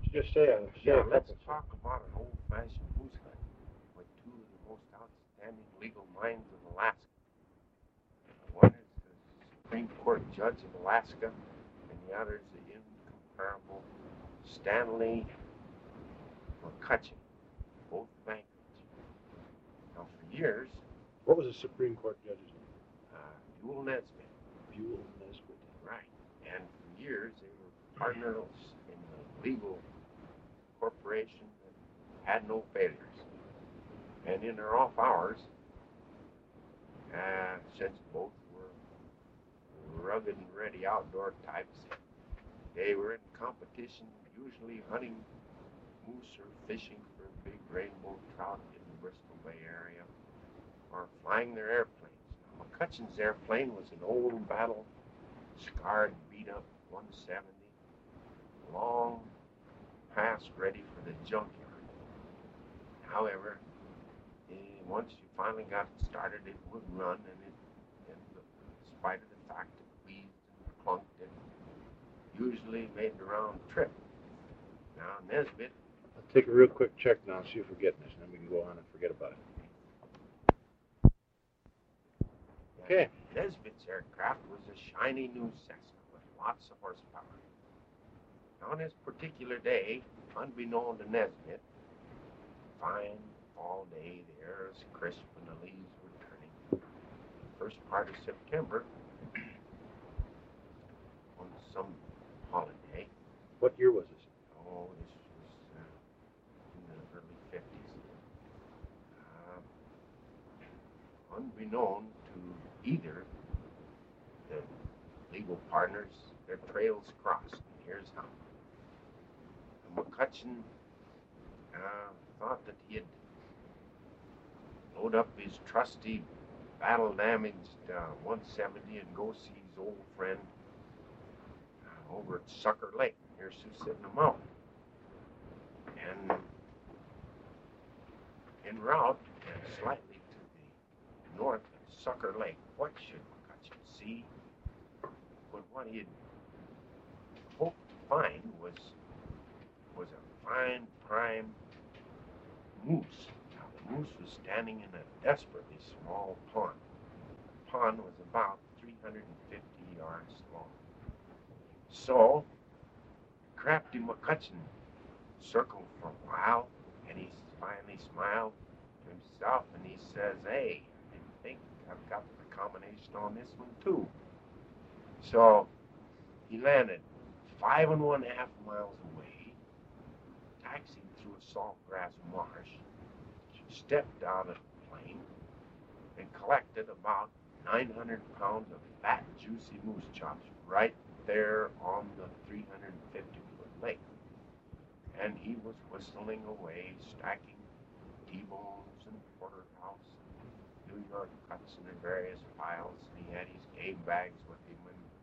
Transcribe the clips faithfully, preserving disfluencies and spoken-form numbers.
Just say a, say Yeah, a let's couple. talk about an old-fashioned moose hunt with two of the most outstanding legal minds of Alaska. One is the Supreme Court judge of Alaska, and the other is the incomparable Stanley McCutcheon, both bankers. Now, for years, What was the Supreme Court judge's name? uh, Buell Nesbitt, Buell Nesbitt. right, and for years they were partners in the legal corporation that had no failures. And in their off hours, uh, since both were rugged and ready outdoor types, they were in competition, usually hunting moose or fishing for big rainbow trout in the Bristol Bay area, or flying their airplanes. Now, McCutcheon's airplane was an old battle scarred, beat up one seventy, long past ready for the junkyard. However, eh, once you finally got it started, it would run, and it, in spite of the fact it wheezed and clunked, it usually made the round trip. Now, Nesbitt, I'll take a real quick check now and see if we're getting this, and then we can go on and forget about it. Okay. Nesbitt's aircraft was a shiny new Cessna with lots of horsepower. Now, on this particular day, unbeknown to Nesbitt, fine fall day, the air is crisp and the leaves were turning. First part of September, on some holiday. What year was this? Oh, this was uh, in the early fifties. Uh, unbeknown to either the legal partners, their trails crossed. And here's how. McCutcheon uh, thought that he'd load up his trusty, battle-damaged uh, one seventy and go see his old friend uh, over at Sucker Lake near Sioux City Mountain. And en route, and slightly to the north of Sucker Lake, what should McCutcheon see? But what he'd hoped to find was was a fine prime moose. Now, the moose was standing in a desperately small pond. The pond was about three hundred fifty yards long. So, crafty McCutcheon circled for a while, and he finally smiled to himself, and he says, "Hey, I think I've got the combination on this one too." So, he landed five and one half miles away, taxied through a saltgrass marsh, stepped out of the plane, and collected about nine hundred pounds of fat, juicy moose chops right there on the three hundred fifty foot lake. And he was whistling away, stacking T-bones and porterhouse, New York cuts in the various piles, and he had his game bags with him.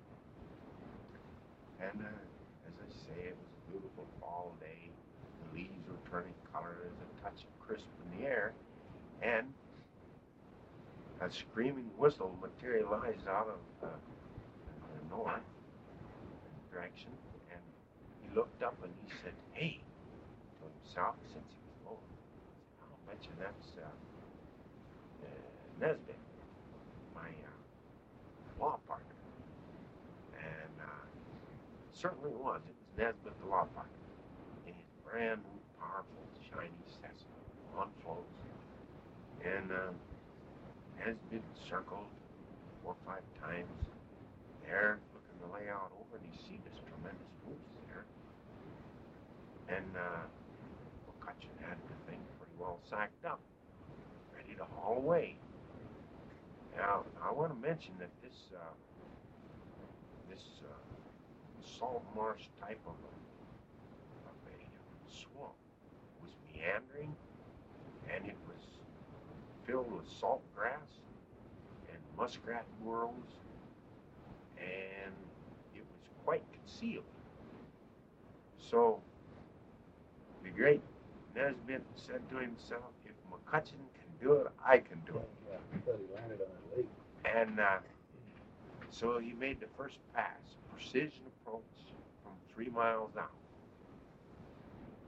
And, and uh, as I say, it was a beautiful fall day. The leaves were turning color. There's a touch of crisp in the air. And a screaming whistle materialized out of uh, the north direction. And he looked up and he said, "Hey," to himself, since he was low. I'll bet you that's uh, uh, Nesbitt, my uh, law partner. And uh, certainly was. It was Nesbitt, the law partner, in his brand new, powerful, shiny Cessna on floats. And uh, Nesbitt circled four or five times there, looking the layout over, and he see this tremendous moose there. And uh, McCutcheon had the thing pretty well sacked up, ready to haul away. Now, I want to mention that this uh, this uh, salt marsh type of a, of a swamp was meandering, and it was filled with salt grass and muskrat burrows, and it was quite concealed. So the great Nesbitt said to himself, "If McCutcheon can do it, I can do it." Yeah, I thought he landed on that lake. And uh, so he made the first pass, precision approach from three miles out.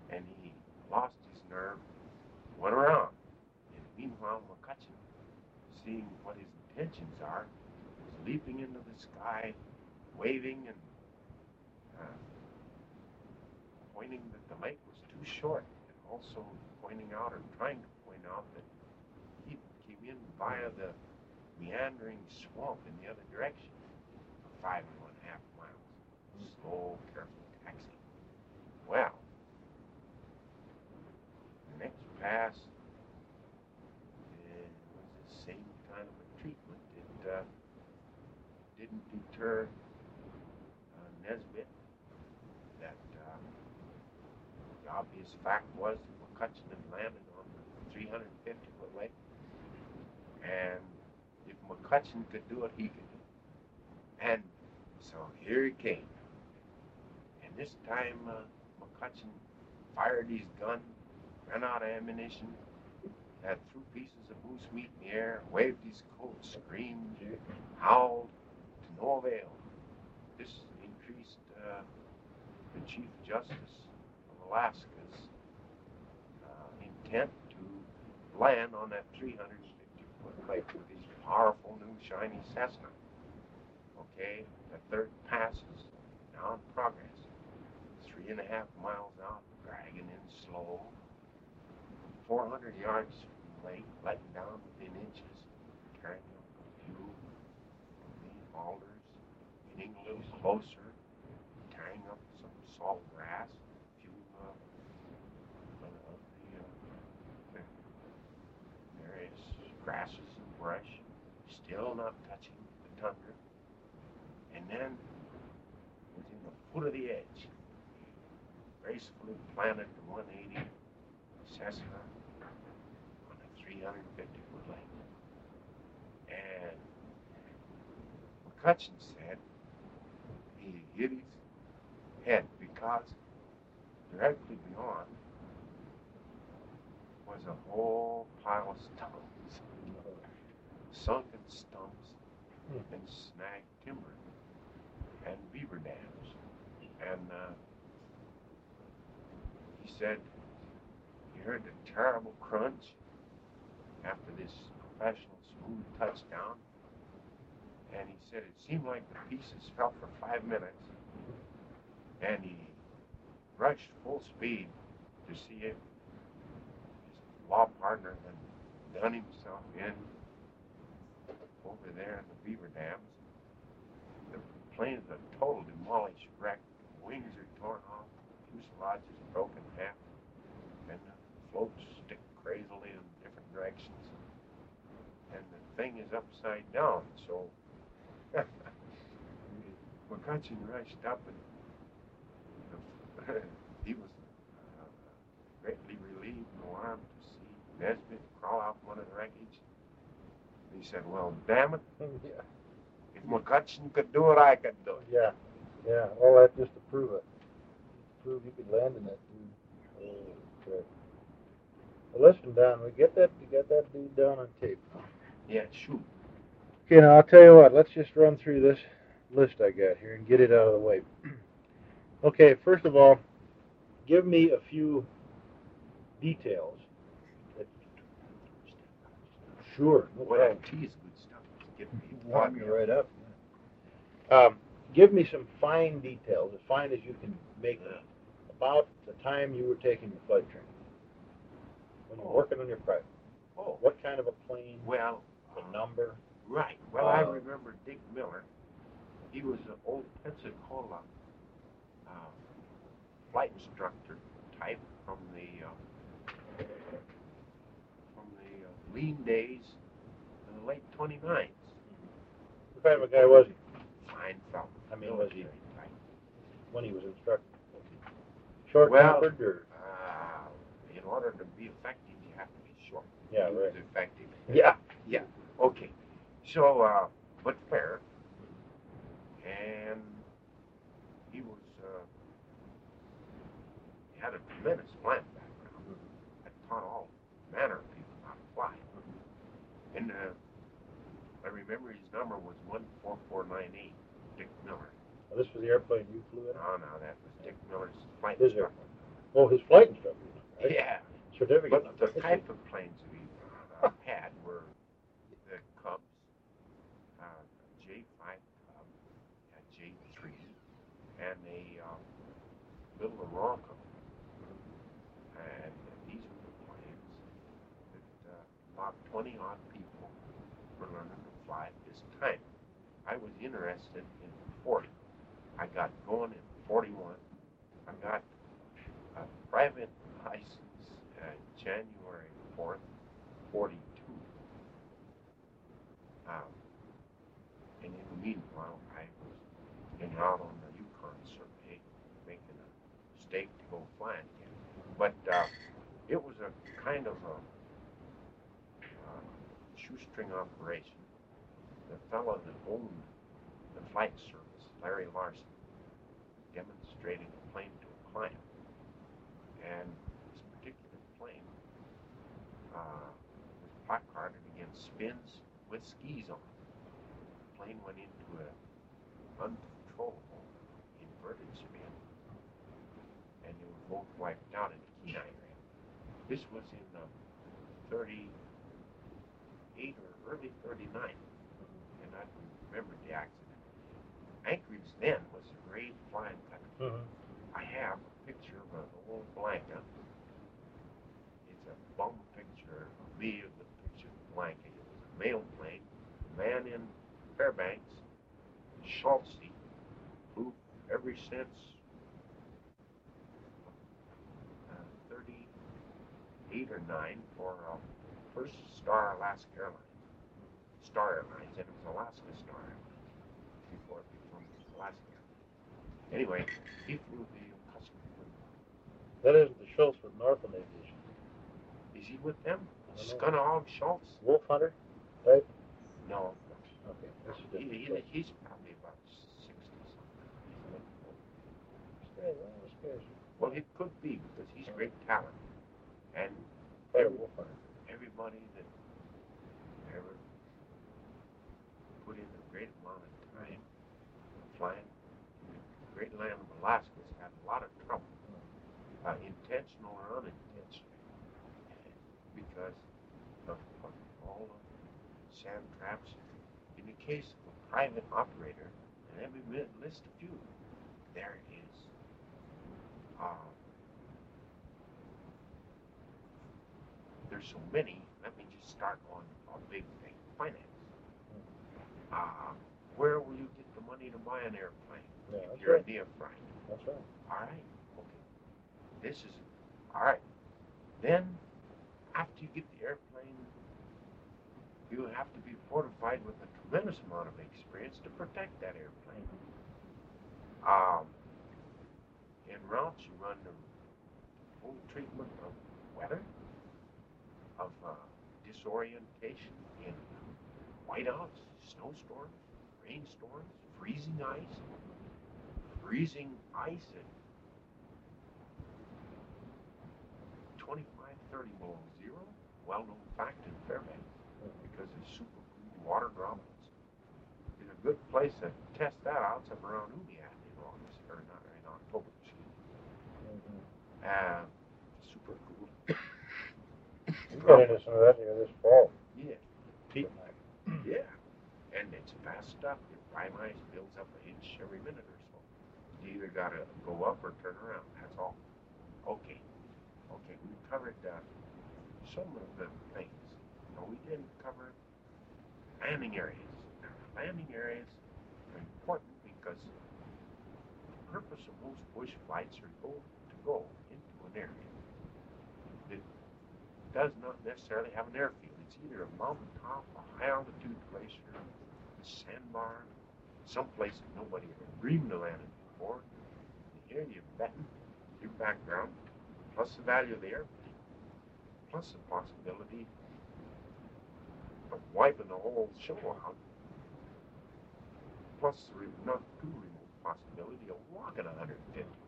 and he lost his nerve, went around. And meanwhile, McCutcheon, seeing what his intentions are, was leaping into the sky, waving and uh, pointing that the lake was too short, and also pointing out or trying to point out that he came in via the meandering swamp in the other direction for five and one half miles. Slow, careful taxi. Well, the next pass uh, was the same kind of a treatment. It uh, didn't deter uh, Nesbitt. That uh, the obvious fact was that McCutcheon had landed on the three hundred fifty foot lake, and if McCutcheon could do it, he could do it. And so here he came. And this time, uh, McCutcheon fired his gun, ran out of ammunition, uh, threw pieces of moose meat in the air, waved his coat, screamed, howled, to no avail. This increased uh, the Chief Justice of Alaska's uh, intent to land on that three hundred fifty foot lake with his powerful new shiny Cessna. Okay, the third pass is now in progress. Three and a half miles out, dragging in slow. four hundred yards from the lake, letting down within inches, carrying up a few lean alders, getting a little closer, tearing up some salt grass, a few uh, of the uh, various grasses and brush, still not touching the tundra. And then, within a foot of the edge, gracefully planted the one eighty Cessna on a three hundred fifty foot lake. And McCutcheon said he hit his head because directly beyond was a whole pile of stumps, sunken stumps, and snagged timber and beaver dams. And uh, he said he heard the terrible crunch after this professional smooth touchdown. And he said it seemed like the pieces fell for five minutes. And he rushed full speed to see if his law partner had done himself in over there in the beaver dams. The plane is a total demolished wreck. Wings are torn off, fuselage is broken in half, and the floats stick crazily in different directions. And the thing is upside down, so McCutcheon rushed up, and the, he was uh, greatly relieved and alarmed to see Nesbitt crawl out from under the wreckage. And he said, well, damn it, Yeah. if McCutcheon could do it, I could do it. Yeah. Yeah. All that just to prove it. Prove you could land in that dude. Oh, okay. Well, listen, Don, we get that, we got that dude down on tape. Yeah, shoot. Okay, now I'll tell you what. Let's just run through this list I got here and get it out of the way. Okay, first of all, give me a few details. That, sure. No Boy, that tea is good stuff. It's getting me Warm me foggy. right up. Um, give me some fine details, as fine as you can make them, about the time you were taking your flight training. When you're Oh. working on your private. Oh, What kind of a plane? well, The uh, number? right. Well, I Uh, remember Dick Miller. He was an old Pensacola uh, flight instructor type from the uh, from the uh, lean days in the late twenty-nines. What kind of a guy was he Fine fellow. I mean, was he- military type. when he was instructing? Short Well, tempered or? Uh, in order to be effective, you have to be short. Yeah, he right. was effective. Yeah. Yeah. Okay. So, uh, but fair. And he was, uh, he had a tremendous flying background. Had taught all manner of people how to fly. And uh, I remember his number was one four four nine eight, Dick Miller. Now, this was the airplane you flew in? No, no, that was Dick Miller's flight His instructor. airplane. Oh, his flight instructor, right? Yeah. Certificate But number. the type of planes we uh, had were the Cubs, uh, J five Cub, a J three, and a um, little Aeronco. And these were the planes that uh, about twenty odd people were learning to fly at this time. I was interested in forty. I got going in forty-one. I got a private license uh, January fourth, forty-two. Um, and in the meanwhile, I was getting out on the Yukon survey, making a stake to go flying again. But uh, it was a kind of a uh, shoestring operation. The fellow that owned the flight service, Larry Larson, demonstrating a plane to a client. And this particular plane uh, was placarded against spins with skis on it. The plane went into an uncontrollable inverted spin, and they were both wiped out in the Kenai area. This was in um, thirty-eight or early thirty-nine, and I remember the accident. Anchorage then was a great flying country. Mm-hmm. I have a picture of an old Blanca. It's a bum picture of me of the picture of Blanca. It was a mail plane. The man in Fairbanks, Schultz, flew ever since uh, thirty-eight or nine for uh, first Star Alaska Airlines. Star Airlines, and it was Alaska Star Airlines before it became Alaska Airlines. Anyway, he flew the custom plane. That isn't the Schultz with Northland Aviation. Is he with them? I don't know. Scunnahog Schultz? Wolf Hunter, right? No. Okay, that's a He, different he, place. he's probably about sixty something. Scares- well, scares you. Well, it could be because he's great talent. And Probably every, Wolf Hunter. everybody that ever put in a great amount of time flying the great land of Alaska has had a lot of trouble, uh, intentional or unintentional, because of, of all the sand traps. In the case of a private operator, and let me list a few, there is uh, there's so many. Let me just start on a big thing: finance. Uh, where will you get the money to buy an airplane Yeah, if that's you're right. a neophyte? That's right. All right, okay. This is all right. Then, after you get the airplane, you have to be fortified with a tremendous amount of experience to protect that airplane. Um, in routes, you run the full treatment of weather, of uh, disorientation in whiteouts, snowstorms, rainstorms, freezing ice, freezing ice at twenty-five, thirty below zero, well-known fact in Fairbanks, because of super cool water droplets. It's a good place to test that out. It's up around Umiat in August, or not in October, excuse me. Mm-hmm. Uh, super cool. You got into some of that here this fall. Yeah. Pete and I. Yeah. And it's fast stuff. Your prime ice builds up an inch every minute or so. You either got to go up or turn around. That's all. Okay. Okay, we covered uh, some of the things. No, we didn't cover landing areas. Now, landing areas are important because the purpose of most bush flights are go, to go into an area that does not necessarily have an airfield. It's either a mountaintop, a high altitude glacier, a sandbar, someplace that nobody ever dreamed of landing before. And here you're betting your background, plus the value of the airplane, plus the possibility of wiping the whole show out, plus the not too remote possibility of walking one hundred fifty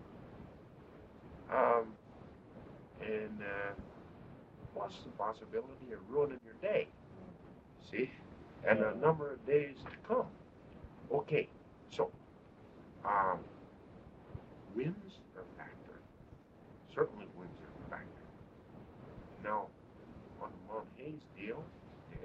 miles. Um, and uh, plus the possibility of ruining your day. See? And a number of days to come. Okay, so um, winds are a factor.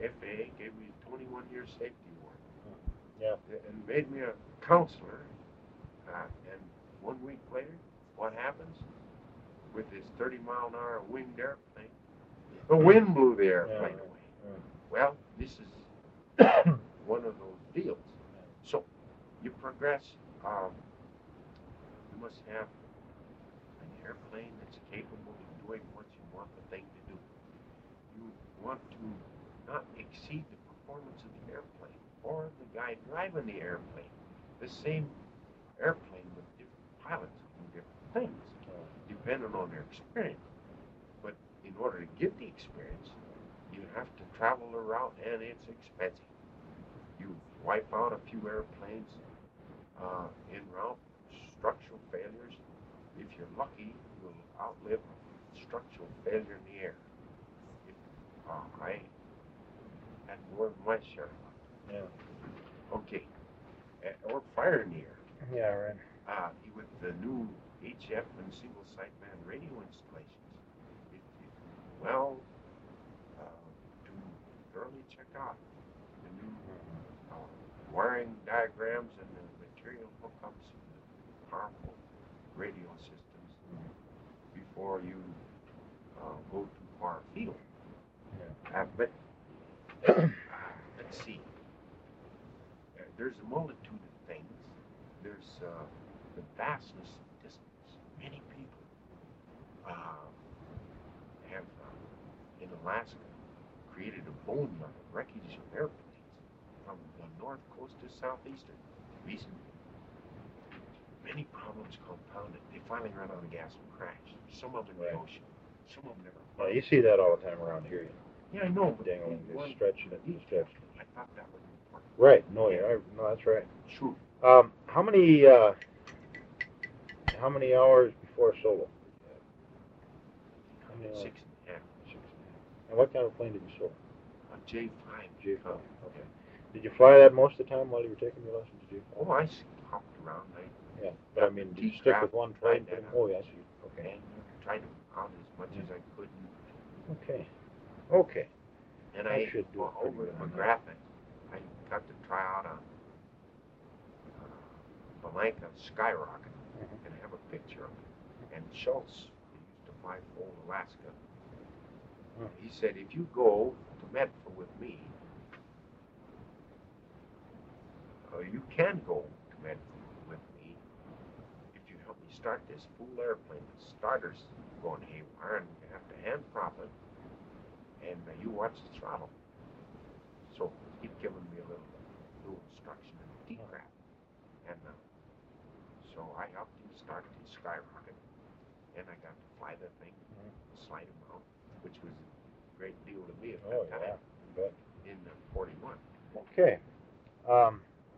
F A A gave me a twenty-one year safety award. Yeah. And made me a counselor. Uh, and one week later, what happens? With this thirty mile an hour winged airplane, the wind blew the airplane Yeah, away. yeah. Well, this is one of those deals. So, you progress. Um, you must have an airplane that's capable of doing what you want the thing to do. You want to not exceed the performance of the airplane or the guy driving the airplane. The same airplane with different pilots do different things, depending on their experience. But in order to get the experience, you have to travel a route, and it's expensive. You wipe out a few airplanes uh, en route, structural failures. If you're lucky, you'll outlive structural failure in the air. If, uh, I had more than my share of luck. Yeah. Okay. Uh, or fire in the air. Yeah, right. Uh, with the new H F and single sideband radio installations, it, it, well, uh, to thoroughly check out the new uh, wiring diagrams and the material hookups and the powerful radio systems before you uh, go too far afield. Yeah. Uh, but uh, let's see. Uh, there's a multitude of things. There's uh, the vastness of distance. Many people uh, have, uh, in Alaska, created a bone of wreckage of airplanes from the north coast to southeastern recently. Many problems compounded. They finally run out of gas and crash. Some of them in the ocean. Some of them never. Yeah, you see that all the time around here. Yeah, I know. But dangling, one, just stretching it and stretching. I thought that was important. Right. No, yeah. No, that's right. True. Um, how many uh, how many hours before solo? How many hours? Six and a half. Six and a half. And what kind of plane did you solo? A J five. J five. Okay. Did you fly that most of the time while you were taking your lessons? Did you? Oh, I hopped around. I, yeah, but I mean, did you stick with one plane? Oh, yes. You, okay. And tried to out as much yeah. as I could. Okay. Okay. And I, I should do well, over at McGrath, I got to try out a uh, Balanka Skyrocket mm-hmm. and have a picture of it. And Schultz, who used to fly for Alaska, mm-hmm. he said, if you go to Medford with me, uh, you can go to Medford with me if you help me start this fool airplane. The starter's going haywire, and you have to hand prop it. And uh, you watch the throttle. So he'd given me a little, little instruction in the D-craft. And uh, so I helped him start the Skyrocket. And I got to fly that thing, mm-hmm. slide him out, which was a great deal to me at that oh, time. Yeah. In uh, forty-one. Okay. Um,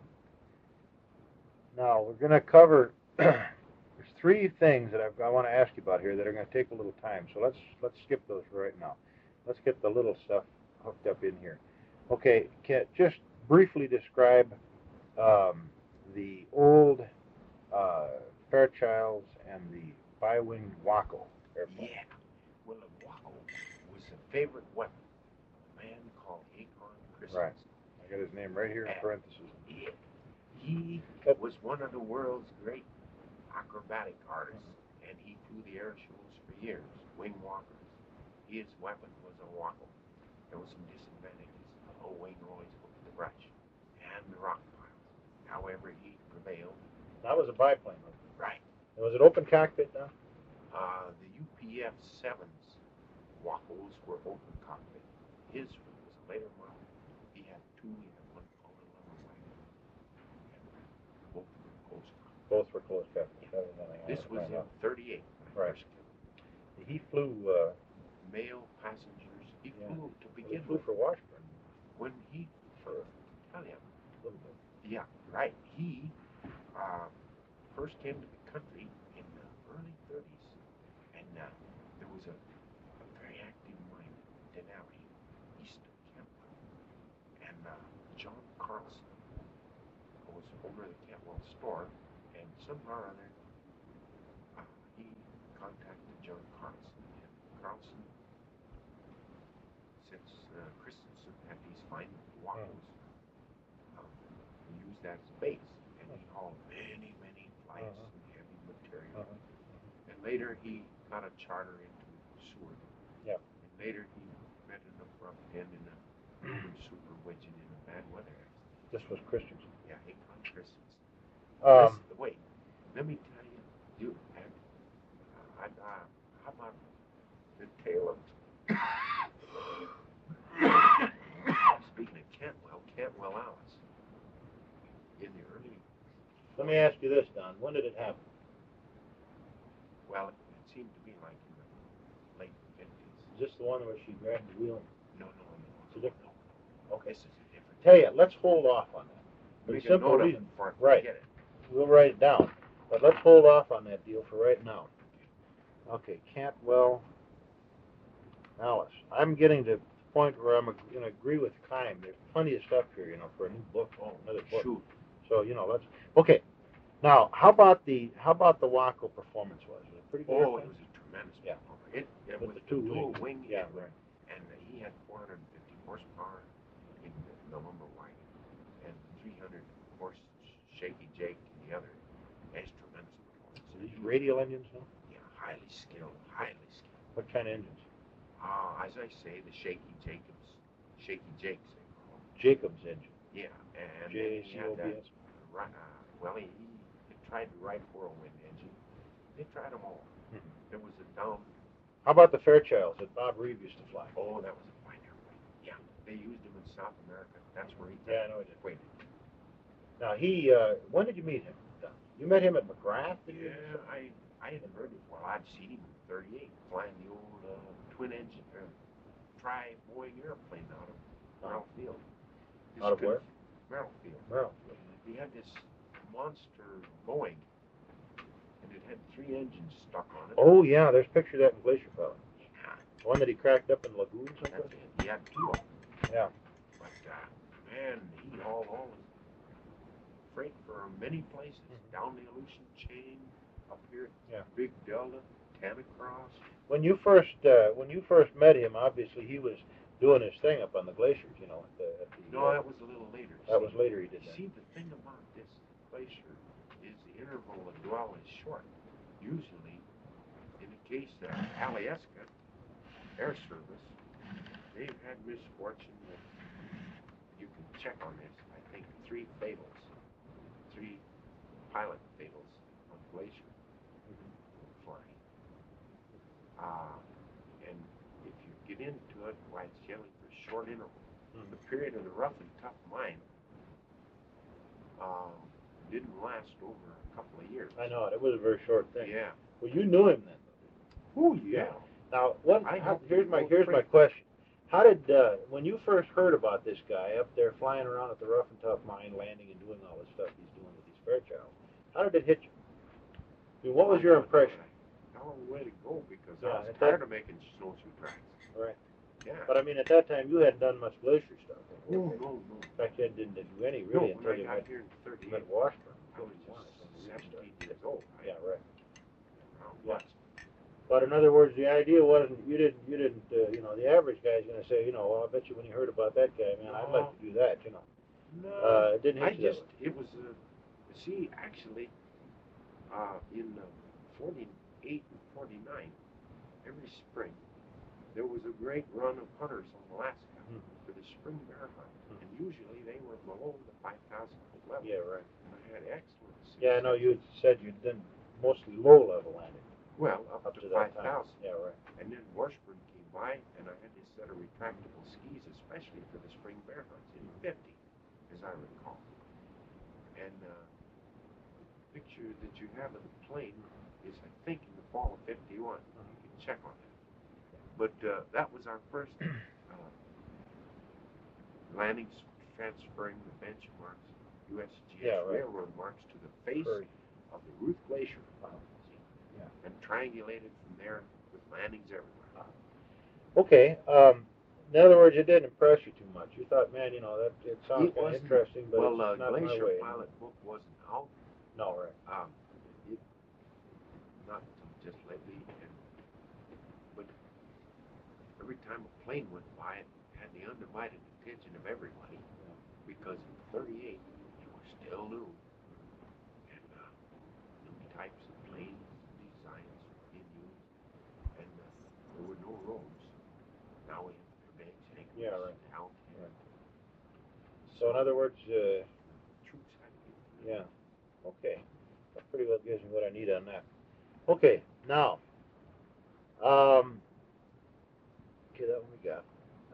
now we're going to cover. There's three things that I've, I want to ask you about here that are going to take a little time. So let's let's skip those right now. Let's get the little stuff hooked up in here. Okay, can just briefly describe um, the old uh, Fairchilds and the bi-winged Waco airplane. Yeah. Well, the Waco was a favorite weapon of a man called Acorn Christensen. Right. I got his name right here in parentheses. Yeah. He was one of the world's great acrobatic artists, mm-hmm. and he flew the air shows for years, wing walkers. His weapon was a Waco. There were some disadvantages. The low wing always hooked the brush and the rock piles. However, he prevailed. That was a biplane, wasn't it? Right. And was it open cockpit now? Uh, the U P F sevens Wacos were open cockpit. His was a later model. He had two. He had one called a level wagon. Both were closed cockpit. Both were closed cockpit. This was in thirty-eight. Right. He flew. Uh, Male passengers. He yeah. flew to begin well, he flew with. for Washburn. When he, for tell you, a little bit. Yeah, right. He uh, first came to the country in the early thirties, and uh, there was a, a very active mine in Denali, east of Kentwell, and uh, John Carlson was over at the Kentwell store, and somehow or other uh, he contacted John Carlson, and Carlson, since uh, Christensen had these find waffles. Um, he used that as base, and he hauled many, many flights Uh-huh. and heavy material. Uh-huh. And later he got a charter into Seward. Yep. And later he met an abrupt end in a moving super widget in a bad weather accident. This was Christensen. Yeah, he caught Christensen. Um, Listen, wait, let me tell you, you had, uh, I, uh, how about the tale of, speaking of Cantwell, Cantwell Alice, in the early, let me ask you this, Don. When did it happen? well, it, it seemed to be like in the late fifties. Is this the one where she grabbed the wheel? No, no, no, It's a no, different no. Okay. This is a different. Tell you, let's hold off on that. For the Make a simple note of reason, it before I right. forget it. We'll write it down. But let's hold off on that deal for right now. Okay, Cantwell Alice. I'm getting to the point where I'm going to agree with Kime. There's plenty of stuff here, you know, for a new book, Oh, another book. shoot. So, you know, let's. Okay. Now, how about the how about the Waco performance? Was it a pretty good? Oh, airplane? it was a tremendous Yeah. performer. It, it With was the two the dual wings. wing, Yeah, it- right. and he had four hundred fifty horsepower in the, the lumber wagon, and three hundred horse shaky Jake in the other. It's tremendous performance. So these radial engines, no? Yeah, highly skilled, highly skilled. What kind of engines? Uh, as I say, the shaky Jacobs, shaky Jakes, they call them. Jacobs engine. Yeah, and J A then he C had O B that, S. uh, well, he, he tried the right whirlwind engine. They tried them all. Mhm. There was a down. How about the Fairchilds that Bob Reeve used to fly? Oh, that was a fine airplane. Yeah, they used them in South America. That's where he. Yeah, I know he did. Wait. Now he, uh, when did you meet him? Don? You met him at McGrath? Did you? Yeah, I I had heard it. Well, I'd seen him in thirty-eight flying the old uh, twin engine, uh, tri Boeing airplane out of Merrill Field. This Out of where? Merrill Field. Merrill. He had this monster Boeing, and it had three engines stuck on it. Oh yeah, there's a picture of that in Glacier Valley. Yeah, The one that he cracked up in Lagoon that's someplace? it. He had two of them. Yeah. But uh, man, he hauled all his freight for many places. Mhm. Down the Aleutian chain, up here, Yeah. Big Delta, Tanacross. When you first uh, when you first met him, obviously he was doing his thing up on the glaciers, you know. At the, at the, No, uh, that was a little later. that See, was later he did that. See, the thing about this glacier is the interval of dwell is short. Usually, in the case of Alyeska Air Service, they've had misfortune with, you can check on this, I think three fatals, three pilot fatals on Glacier flying. Uh, and if you get into it, why it's generally for short interval. Mhm. The period of the rough and tough mine um, didn't last over a couple of years. I know it. It was a very short thing. Yeah. Well, you knew him then. Oh yeah. Now, what? I How, helped here's him my go here's my freight. question. How did uh, when you first heard about this guy up there flying around at the rough and tough mine, landing and doing all this stuff he's doing with these Fairchilds? How did it hit you? I mean, what was your impression? Hell of a way to go because Yeah, I was at tired that- of making snowshoe tracks. Right. Yeah. But I mean, at that time you hadn't done much glacier stuff. No, no, no. In fact, you didn't do any No, really when until I you got met, here in met thirty-eight, Washburn. I was just seventeen years old. Right? Yeah, right. Around Yeah. West. But in other words, the idea wasn't you didn't you didn't uh, you know the average guy's going to say you know well I bet you when he heard about that guy man I'd like to do that you know. No. Uh, it didn't hit I you just that way. it was uh, see actually uh, in uh, forty-eight and forty-nine every spring there was a great run of hunters on Alaska Hmm. for the spring bear hunt, Hmm. and usually they were below the five thousand foot level. Yeah, right. And I had excellent success. Yeah, I know you said you'd done mostly low level landing Well, up, up to, to five that time. thousand. Yeah, right. And then Washburn came by, and I had this set of retractable skis, especially for the spring bear hunts in fifty, as I recall. And uh, the picture that you have of the plane is, I think, in the fall of fifty-one. You can check on that. But uh, that was our first uh, landings transferring the benchmarks, U S G S Yeah, right. railroad marks, to the face Very. of the Ruth Glacier. Uh-huh. See? Yeah. And triangulated from there with landings everywhere. Uh-huh. Okay. Um, in other words, it didn't impress you too much. You thought, man, you know that it sounds It kind of wasn't- interesting, but well, it's uh, not my Glacier way. Pilot book wasn't out. No, right. Um, it, not until just lately. And, but every time a plane went by, it had the undivided attention of everybody because in thirty-eight it was still new, and uh, new types of planes, designs were being used, and uh, there were no roads. Now we have airbags hanging Yeah, right. down. Right. So in other words, uh, Troops had to get through. yeah, okay. That pretty well gives me what I need on that. Okay, now, um, okay, that one we got.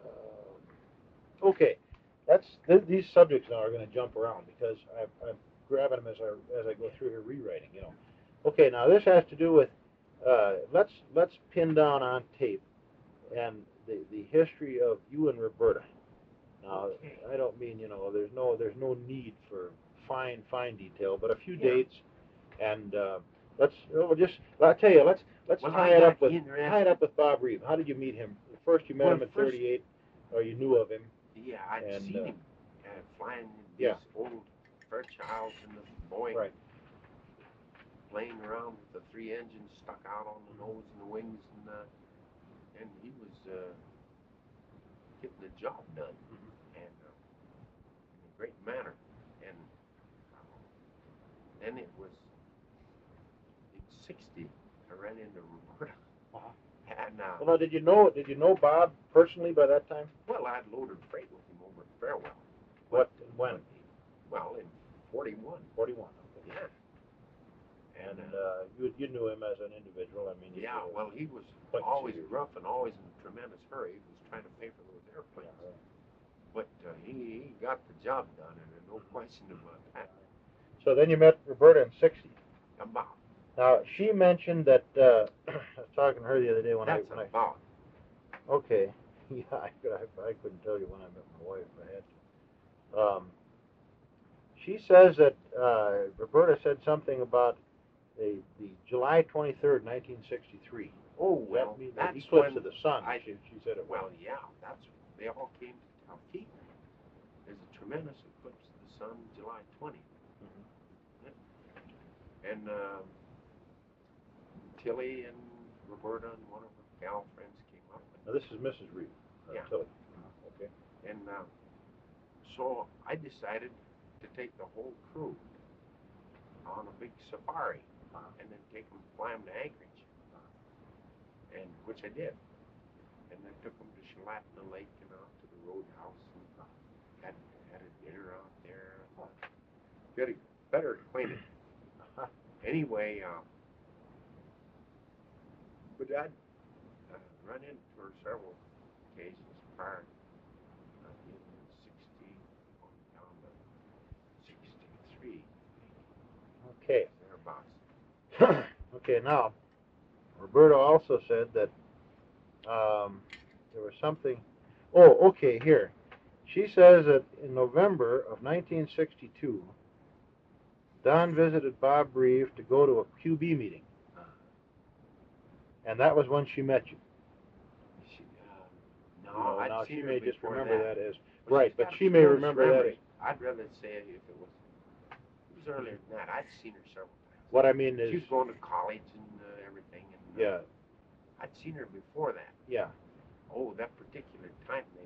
Um, okay, that's th- these subjects now are going to jump around because I, I'm grabbing them as I as I go through here rewriting. You know. Okay, now this has to do with uh, let's let's pin down on tape and the the history of you and Roberta. Now, Okay. I don't mean, you know, there's no there's no need for fine fine detail, but a few Yeah. dates, and uh, let's oh, just I'll tell you, let's let's Well, tie I it up got with interested- tie it up with Bob Reeve. How did you meet him? First, you met Well, him at first- thirty-eight, or you knew of him. Yeah, I'd And, seen uh, him uh, flying these yeah. old Fairchilds and the Boeing, Right. playing around with the three engines stuck out on the nose and the wings, and uh, and he was uh, getting the job done, Mhm. and uh, in a great manner. And uh, then it was in sixty, I ran into Roberta, Uh-huh. and uh, Well, now, did you know did you know Bob personally by that time? well, I'd loaded freight with him over at Farewell. What and when? Well, in forty-one. Forty-one. Okay. Yeah. And And uh, uh, you you knew him as an individual. I mean. you yeah, were well, he was quite always serious. rough and always in a tremendous hurry. He was trying to pay for those airplanes. Yeah, right. But uh, he, he got the job done, and there's no question about that. So then you met Roberta in sixty. About. Now she mentioned that uh, I was talking to her the other day when That's I when about. I okay yeah I, I, I couldn't tell you when I met my wife if I had to. Um, she says that uh, Roberta said something about the the July twenty-third, nineteen sixty-three. Oh, That well, mean- the that's eclipse when of the sun. I, she, she said it well, was. yeah, that's, they all came to Talkeetna. There's a tremendous eclipse of the sun July twentieth. Mhm. And um, Tilly and Roberta and one of her gal friends came up. Now this is Missus Reed. Uh, Yeah. Tilly. Okay. And uh, so I decided to take the whole crew on a big safari, Uh-huh. and then take them, fly them to Anchorage, and which I did. And then took them to Shalatna Lake and out to the Roadhouse, and had had a dinner out there. And, uh, get a better acquainted. Uh-huh. Anyway, uh, but I'd uh, run into her several occasions prior, uh, in sixty, on down to sixty-three, Okay. thereabouts. Okay, now, Roberta also said that um, there was something. Oh, okay, here. She says that in November of nineteen sixty-two, Don visited Bob Reeve to go to a Q B meeting. And that was when she met you. She, uh, no, You know, I'd now seen she her may just before remember that. that, as Well, right, she's but got a she may tremendous remember that memory. as I'd rather say if it was, it was earlier than that. I'd seen her several times. what I mean is She was going to college and uh, everything, and uh, yeah, I'd seen her before that. yeah. Oh, that particular time they.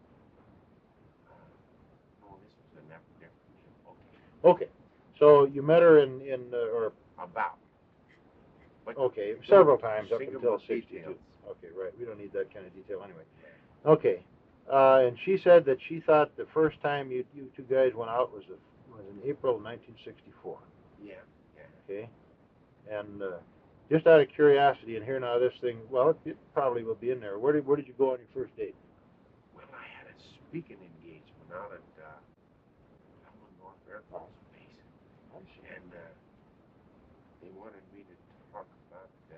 Uh, oh, this was a never different deal. Okay, Okay, so you met her in in uh, or about. But okay several times up Think until about sixty-two. details. Okay, right. We don't need that kind of detail anyway. Okay, uh, and she said that she thought the first time you you two guys went out was a, was in April of nineteen sixty-four. Yeah, yeah. Okay, and uh, just out of curiosity, and here now this thing, well, it, it probably will be in there. Where did where did you go on your first date? Well, I had a speaking engagement out at uh, Allen North Air Force Base, and uh, they wanted me to talk about the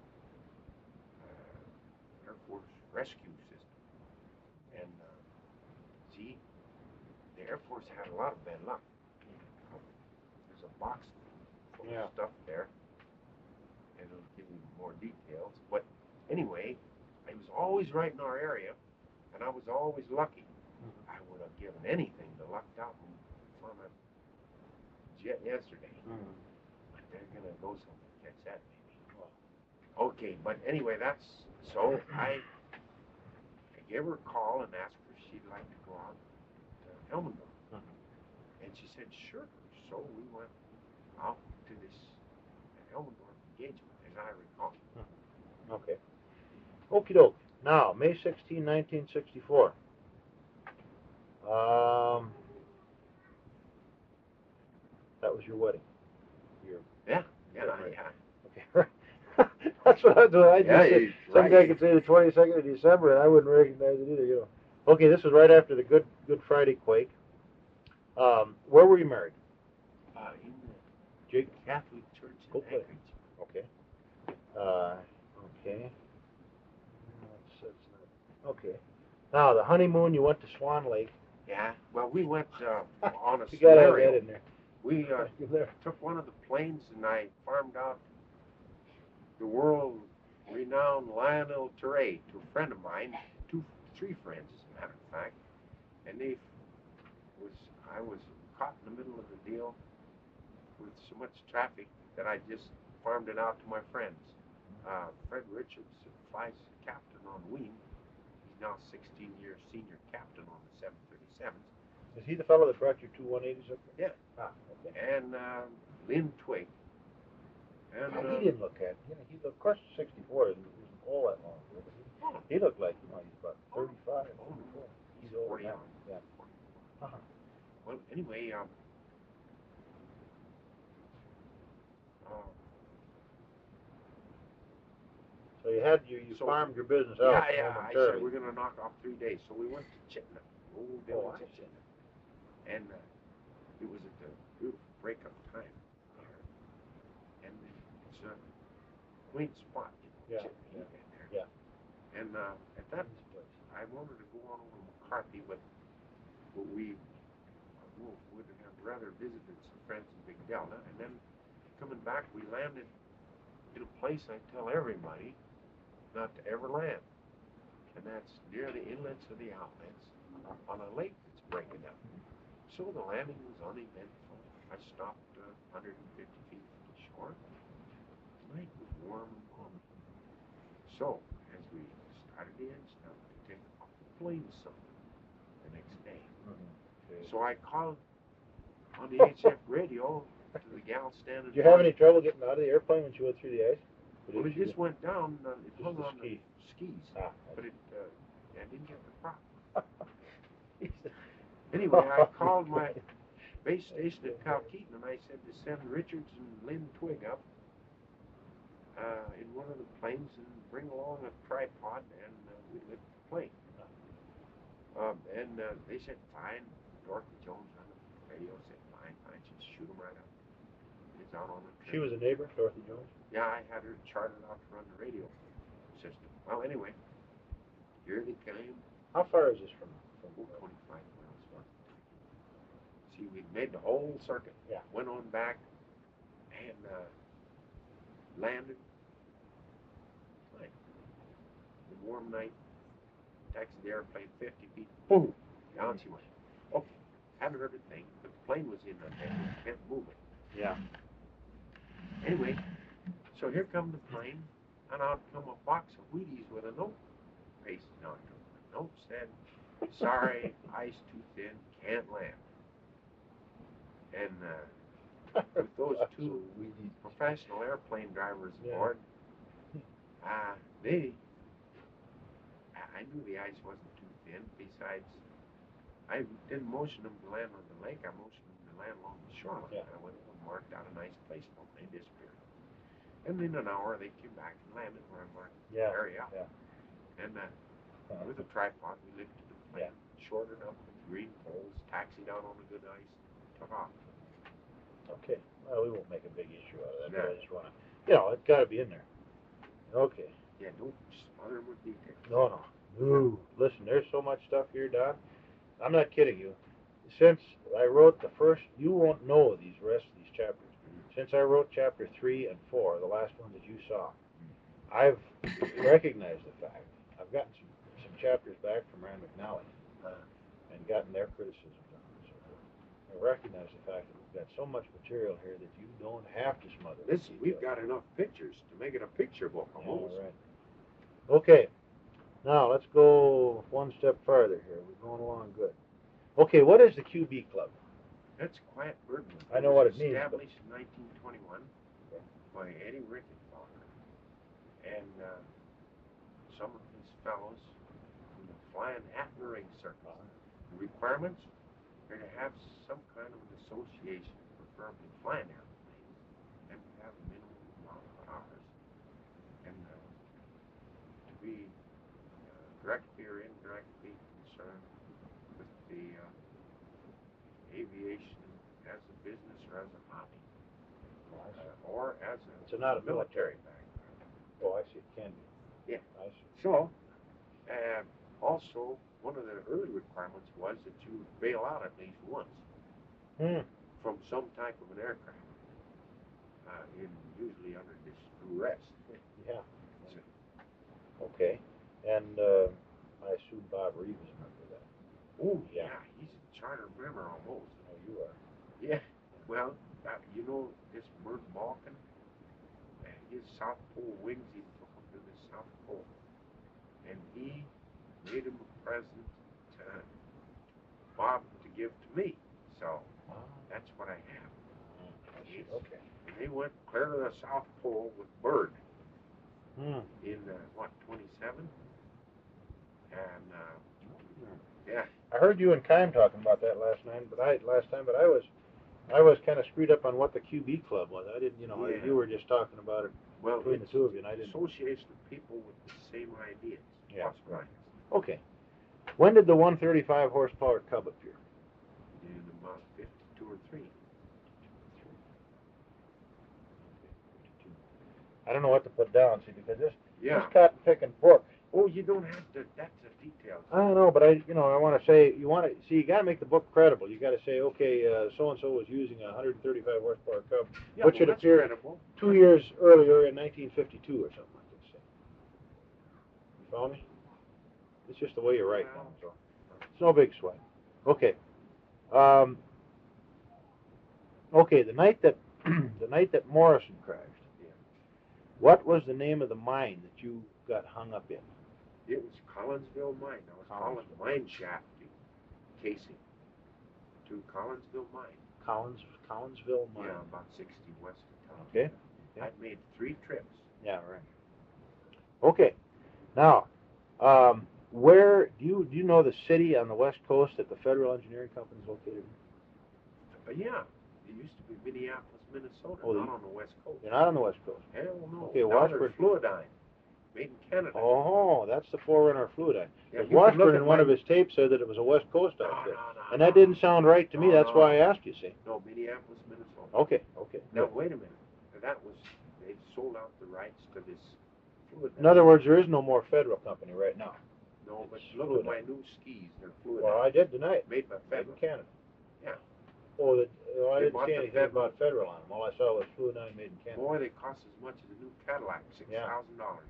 uh, Air Force rescue system. And uh, see, the Air Force had a lot of bad luck. There's a box full Yeah. of stuff there, and it'll give you more details. But anyway, I was always right in our area, and I was always lucky. I would have given anything to luck out in front of jet yesterday. Mm. But they're gonna go somewhere to catch that baby. Okay, but anyway, that's so I I gave her a call and asked her if she she'd like to go out to Elmendorf. Mhm. And she said, sure. So we went out to this Elmendorf engagement, as I recall. Okay. Okie doke. Now, May sixteenth, nineteen sixty-four. Um, that was your wedding. Your, Yeah, yeah, right. yeah. Okay. That's what I do. I just Yeah, say, he's some right. guy could say the twenty-second of December, and I wouldn't recognize it either. You know. Okay, this was right after the Good Good Friday quake. Um, where were you married? Uh, in the Jake? Catholic Church in Go play. Anchorage. Okay. Uh, okay. That's, that's not, okay. Now, the honeymoon, you went to Swan Lake. Yeah, well, we went uh, on a You got to have scenario. that in there. We uh, took one of the planes and I farmed out the world-renowned Lionel Terray to a friend of mine, two, three friends, as a matter of fact. And they was, I was caught in the middle of the deal with so much traffic that I just farmed it out to my friends. Uh, Fred Richards flies captain on Wing. He's now sixteen years senior captain on the seven thirty-sevens. Is he the fellow that brought your two one eighties up there? Yeah. Ah, okay. And uh, Lynn Twig. And Well, uh, he didn't look at, you know, he looked, of course, sixty-four isn't, isn't all that long ago, but he, oh, he looked like, you know, he's about thirty-five, oh, forty-four. he's He's old forty now. on. Yeah. Uh-huh. Well, anyway, um, uh, So you had, you, you So- farmed your business yeah, out yeah, I said momentarily. we're going to knock off three days. So we went to Chittenden, old Oh, village I of Chittenden. And uh, it was at the beautiful breakup time there. And it's a quaint spot, you know, Yeah, Chittenden, yeah, you've been there. yeah. And uh, at that, Nice place. I wanted to go on over to McCarthy, but, but we uh, would have rather visited some friends in Big Delta. And then coming back, we landed in a place I tell everybody not to ever land. And that's near the inlets or the outlets on a lake that's breaking up. So the landing was uneventful. I stopped uh, one hundred fifty feet from the shore. The night was warm and balmy. So, as we started the engine up to take off, the plane sunk the next day. Mm-hmm. Okay. So I called on the H F radio to the gal standing. Did you have any trouble getting out of the airplane when you went through the ice? Or Well, did it you just went down. Uh, it Just hung the on ski. the skis, Ah, but it uh, I didn't get the prop. okay. Anyway, I called my base station at Talkeetna and I said to send Richards and Lynn Twig up uh, in one of the planes and bring along a tripod and uh, we lift the plane. Um, and uh, they said fine. Dorothy Jones on the radio said fine, fine. Just shoot them right up. It's out on the trip. She was a neighbor, Dorothy Jones? Yeah, I had her chartered out to run the radio system. Well, anyway, here they came. How far is this from? from twenty-five miles. See, we made the whole circuit. Yeah. Went on back and uh, landed. Like the warm night, taxied the airplane fifty feet. Boom! Down she went. Okay, haven't heard a thing, but the plane was in the head. It kept moving. Yeah. Anyway, so here come the plane, and out come a box of Wheaties with a note pasted on it. The note said, sorry, ice too thin, can't land. And uh, with those two professional airplane drivers Yeah. aboard, uh, they, I knew the ice wasn't too thin. Besides, I didn't motion them to land on the lake. I motioned them to land along the shoreline. Yeah. I went and marked out a nice place for them. They disappeared. And in an hour, they came back and landed where I marked Yeah. the area out. Yeah. And uh, with a tripod, we lifted the plane, Yeah. shorted up with green poles, taxied out on the good ice, took off. Okay. Well, we won't make a big issue out of that. No. But I just want to, you know, it's got to be in there. Okay. Yeah, don't smother them with details. No, no. No. Listen, there's so much stuff here, Don. I'm not kidding you. Since I wrote the first, you won't know these rest of these chapters. Since I wrote chapter three and four, the last one that you saw, I've recognized the fact. I've gotten some, some chapters back from Rand McNally uh, and gotten their criticisms on it. So I recognize the fact that we've got so much material here that you don't have to smother. Listen, we've got enough pictures to make it a picture book almost. All right. Okay. Now let's go one step farther here. We're going along good. Okay, what is the Q B Club? That's Quiet Birdman. I know what was it means, but- Established in nineteen twenty-one by Eddie Rickenbacker. And uh, some of these fellows from the Flying Hat and Ring Circle. The requirements are to have some kind of an association, preferably flying airplanes, and to have a minimum amount of hours. And uh, to be uh, directly or indirectly concerned with the uh, aviation as a business or as a hobby, uh, or as a It's not a military background. Oh, I see. It can be. Yeah. I see. So, uh, also, one of the early requirements was that you bail out at least once Hmm. from some type of an aircraft, uh, in usually under duress. Yeah. Okay. And uh, I assume Bob Reeves is under that. Oh, yeah, Yeah. he's a charter member almost. Oh, you are. Yeah, well, uh, you know, this Bert Balkan, uh, his South Pole wings, he took him to the South Pole. And he made him a present to Bob to give to me. So, Ah, that's what I have. I see. Okay. And they went clear to the South Pole with Bird Hmm. in, uh, what, twenty-seven? And, uh, yeah. I heard you and Kime talking about that last night, but I last time, but I was, I was kind of screwed up on what the Q B Club was. I didn't, you know, Yeah. you were just talking about it Well, between the it's two of you, and I didn't. association of people with the same ideas. Yeah. Plus minus. Okay. When did the one thirty-five horsepower Cub appear? In about fifty-two or three. I don't know what to put down, see, because this Yeah. this cotton picking book. Oh, you don't have to, that's a detail. I don't know, but I, you know, I want to say, you want to see, you got to make the book credible. You got to say, okay, uh, so and so was using a one thirty-five horsepower Cub, Yeah, which well, had that's appeared credible. two years earlier in nineteen fifty-two or something like this. You follow me? It's just the way you write. Well, So it's no big sweat. Okay. Um, okay. The night that the night that Morrison crashed. Yeah. What was the name of the mine that you got hung up in? It was Collinsville Mine. I was calling mine shaft casing to Collinsville Mine. Collins, Collinsville Mine. Yeah, about sixty west of town. Okay. Okay. I'd made three trips. Yeah, right. Okay. Now, um, where do you do you know the city on the west coast that the Federal Engineering Company is located in? But yeah, it used to be Minneapolis, Minnesota, Oh, not you- on the west coast. You're not on the west coast. Hell no. Okay, Now Washburn. there's Fluidine, made in Canada. Oh, that's the forerunner of Fluidine. Yeah, Because you can look Washburn at in one my- of his tapes said that it was a west coast No, outfit. no, no, And no. that didn't sound right to me. No, That's no. why I asked you, see. No, Minneapolis, Minnesota. Okay, okay. Now wait a minute. That was, they sold out the rights to this Fluidine. In other words, there is no more federal company right now. No, but it's look Fluidine. at my new skis. They're Fluidine. Well, I did tonight. Made by Made in Federal. Canada. Yeah. Oh, the, well, I They didn't bought see the anything Federal. about federal on them. All I saw was Fluidine made in Canada. Boy, they cost as much as a new Cadillac, six thousand dollars.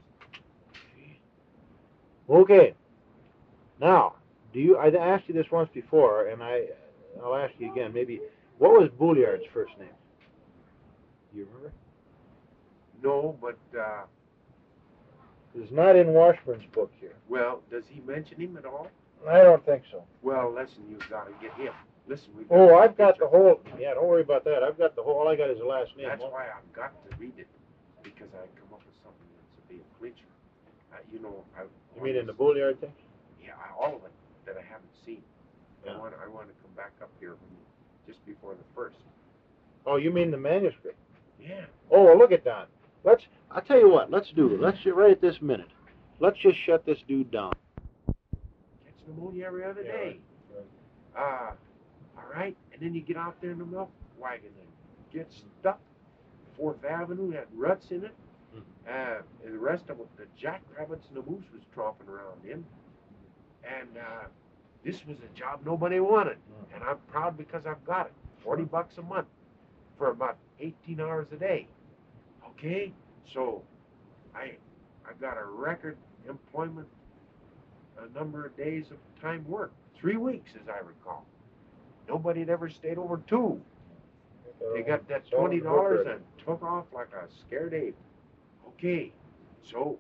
Okay. Now, do you? I asked you this once before, and I, I'll ask you again. Maybe, what was Bouliard's first name? Do you remember? No, but uh, It's not in Washburn's book here. well, does he mention him at all? I don't think so. Well, listen, you've got to get him. Listen, we've Oh, got I've got picture. the whole. Yeah, don't worry about that. I've got the whole. All I got is the last name. That's why I've got to read it, because I come up with something that's a big clincher. Uh, you know, I. You mean in the Bouliard thing? Yeah, I, all of it that I haven't seen. Yeah. I want. I want to come back up here when, just before the first. Oh, you mean the manuscript? Yeah. Oh, well, look at that. Let's. I'll tell you what. Let's do. Let's right at this minute. Let's just shut this dude down. Catch pneumonia every other Yeah, day. Uh, all right, and then you get out there in the milk wagon and get stuck. Fourth Avenue had ruts in it. Mhm. Uh, and the rest of it, the jackrabbits and the moose was tromping around in. And uh, this was a job nobody wanted, Mhm. and I'm proud because I've got it. Forty bucks a month for about eighteen hours a day. Okay, so I I got a record employment, a number of days of time worked, three weeks as I recall. Nobody had ever stayed over two. They got that It's all in twenty the book dollars already. and took off like a scared ape. Okay, so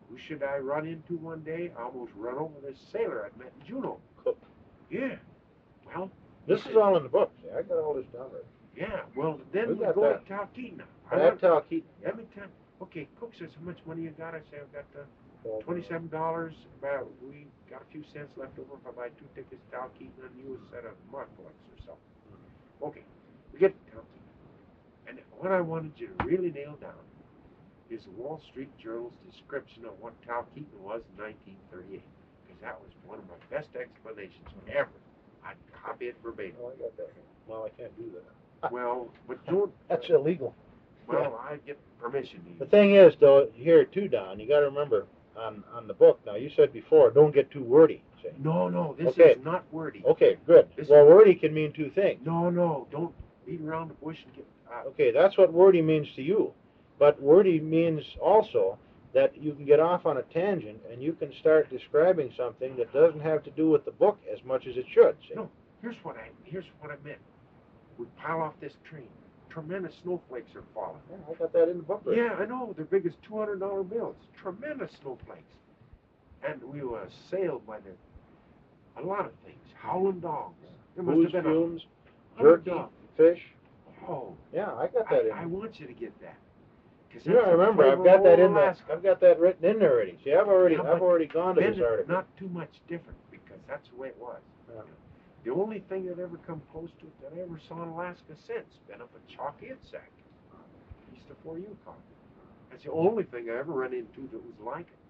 Who should I run into one day? I almost run over this sailor I'd met in Juneau. Cook. Yeah. Well, This is all in the book. See, I got all this down right. yeah. Well, then We we got go that. to Talkeetna. I At went, Talkeetna. let me tell you. Okay, Cook says, how much money you got? I say, I've got uh, twenty-seven dollars. About, we got a few cents left over if I buy two tickets to Talkeetna and you a set of Marklex or something. Okay, we get to Talkeetna. And what I wanted you to really nail down is the Wall Street Journal's description of what Talkeetna was in nineteen thirty-eight. Because that was one of my best explanations ever. I'd copy it verbatim. Oh, I got that. Well, I can't do that. Well, but don't. That's illegal. Well, I get permission. To The thing is, though, here too, Don, you got to remember on on the book. Now, you said before, don't get too wordy. See? No, no, this Okay. is not wordy. Okay, good. This Well, is- wordy can mean two things. No, no, don't beat around the bush and get. Uh, Okay, that's what wordy means to you. But wordy means also that you can get off on a tangent and you can start describing something that doesn't have to do with the book as much as it should. See? No, here's what I here's what I meant. We pile off this train. Tremendous snowflakes are falling. Yeah, I got that in the book. Right? Yeah, I know. They're big as two hundred dollar bills. Tremendous snowflakes. And we were assailed by the a lot of things. Howling dogs. There must Booze, have been fumes, a hundred jerky, dogs. fish. Oh, Yeah, I got I, that in. I want you to get that. 'Cause You that's I the remember, I've flavor got of that old in there. Alaska. I've got that written in there already. See, I've already, Yeah, I've but already gone to Bend this it article. not too much different because that's the way it was. Yeah. The only thing that ever come close to it that I ever saw in Alaska since been up at Chalkhead Sack, east of Fort Yukon. That's the only thing I ever run into that was like it.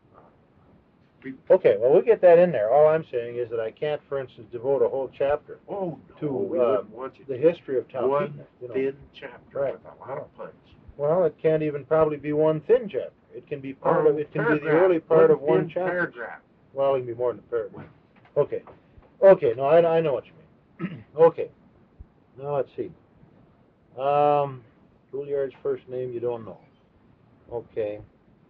We, Okay, well, we get that in there. All I'm saying is that I can't, for instance, devote a whole chapter oh no, to we uh, wouldn't want you the to. history of Talkeetna. One You know. thin chapter Right. with a lot of punch. Well, it can't even probably be one thin chapter. It can be part Oh, of. It can be the paragraph. early part one of one thin chapter. paragraph. Well, it can be more than a paragraph. Okay, okay. No, I, I know what you mean. Okay. Now let's see. Um, Couilliard's first name you don't know. Okay.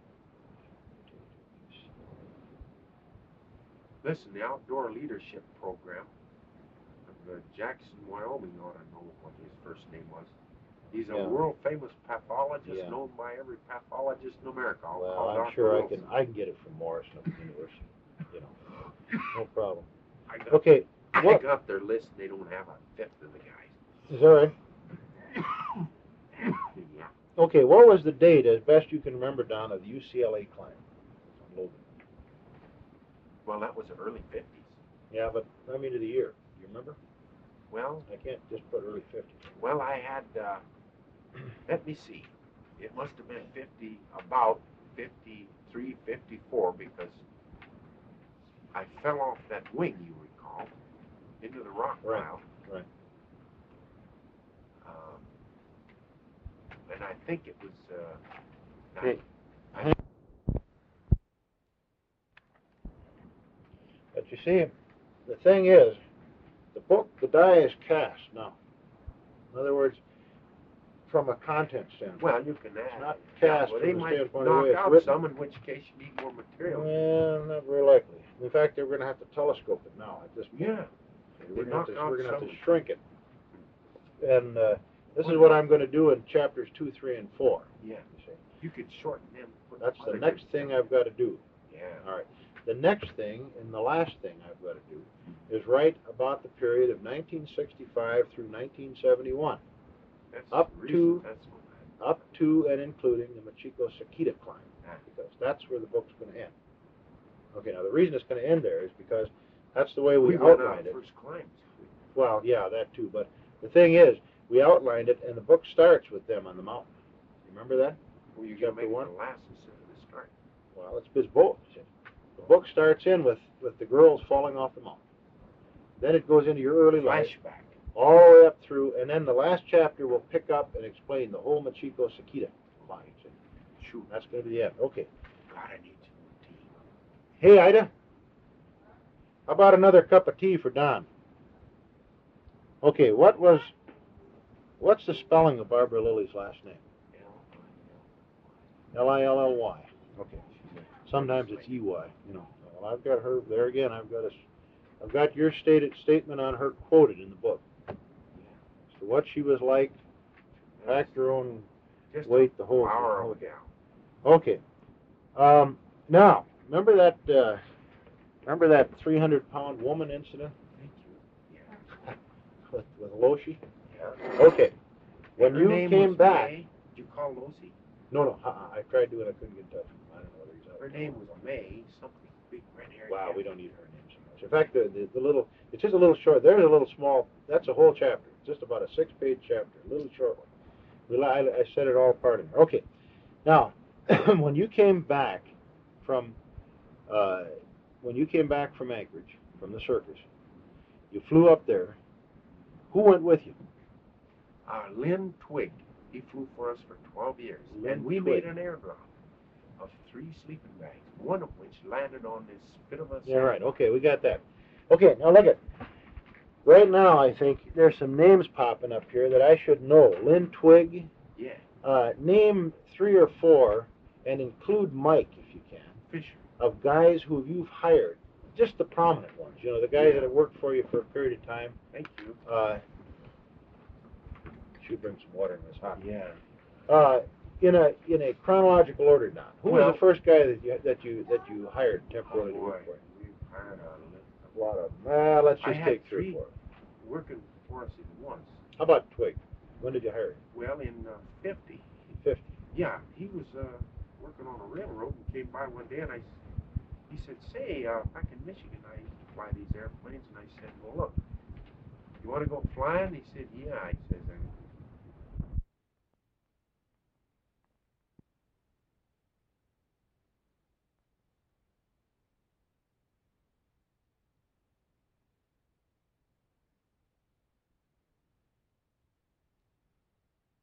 Listen, the outdoor leadership program of uh, Jackson, Wyoming, ought to know what his first name was. He's a Yeah. world famous pathologist, Yeah. known by every pathologist in America. I'll Well, call I'm Doctor sure I Wilson. can. I can get it from Morrison University. You know, no problem. I got, Okay. I What? got their list. They don't have a fifth of the guys. Is that right? Yeah. Okay. What was the date, as best you can remember, Don, of the U C L A climb? on Logan? Well, that was the early fifties. Yeah, but I mean to the year. You remember? Well, I can't just put early fifties. well, I had. Uh, let me see. It must have been fifty, about fifty-three, fifty-four, because I fell off that wing, you recall, into the rock Right. pile. Right. Um, and I think it was. Uh, Hey. I, But you see, the thing is, the book, the die is cast now. In other words, from a content standpoint. well, you can add. not yeah, cast well, from they the might standpoint of the knock way it's out written. some, in which case you need more material. Well, not very likely. In fact, they're going to have to telescope it now at this point. Yeah. We're They going to knock out we're going to have some. to shrink it. And uh, this is Well, what no. I'm going to do in chapters two, three, and four. Yeah. You see. You could shorten them. put That's some the other next good thing stuff. I've got to do. Yeah. All right. The next thing and the last thing I've got to do is write about the period of nineteen sixty-five through nineteen seventy-one, That's up the to- reason, that's what up to and including the Machiko Sakita climb, Ah. because that's where the book's going to end. Okay, now the reason it's going to end there is because that's the way we, we went out outlined it. first climbs. Well, yeah, that too, but the thing is, we outlined it, and the book starts with them on the mountain. You remember that? Well, you Chapter can make one? the last instead of the start. Well, it's it's both. see. The book starts in with, with the girls falling off the mountain. Then it goes into your early life, Flashback. all the way up through, and then the last chapter will pick up and explain the whole Machiko Sakita climb. see. Shoot. That's going to be the end. Okay. God, I need some tea. Hey, Ida. How about another cup of tea for Don? Okay, what was, what's the spelling of Barbara Lilly's last name? L I L L Y. Okay. Sometimes it's E Y, you know. Well, I've got her, there again, I've got a, I've got your stated statement on her quoted in the book. So what she was like, packed her own Just weight, the whole Power thing. of a gal. Okay. Um, Now, remember that uh, remember that three hundred pound woman incident Thank you. Yeah. with, with Loshi? Yeah. Okay. When Her you name came was back, May. Did you call Lucy? no, no, uh-uh, I tried doing it, I couldn't get in touch with him. I don't know whether he's out. Her name was May, something big red hair. Wow, we don't need her name so much. In fact, the, the, the little, it's just a little short. There's a little small, that's a whole chapter. It's just about a six page chapter, a little short one. We, I, I set it all apart in there. Okay. Now, when you came back from, uh, when you came back from Anchorage, from the circus, you flew up there. Who went with you? Uh, Lynn Twig. He flew for us for twelve years. Lynn and we Twig. made an airdrop of three sleeping bags, one of which landed on this bit of a... Yeah, right. Okay, we got that. Okay, now look at, right now I think there's some names popping up here that I should know. Lynn Twig. Yeah. Uh, name three or four and include Mike if you can. Fisher. Of guys who you've hired. Just the prominent ones, you know, the guys Yeah. that have worked for you for a period of time. Thank you. Uh, should bring some water in this hot. Yeah. Uh, in a in a chronological order, Don. Who Well- was the first guy that you that you that you hired temporarily to Oh, work boy. for you? We've hired a, A lot of them. Well, let's I just had take three three. or four. working for us at once. How about Twig? When did you hire him? Well, in uh, fifty. Fifty. Yeah, he was uh, working on a railroad and came by one day and I, he said, say, uh, back in Michigan I used to fly these airplanes, and I said, well, look, you want to go flying? He said, yeah. He says,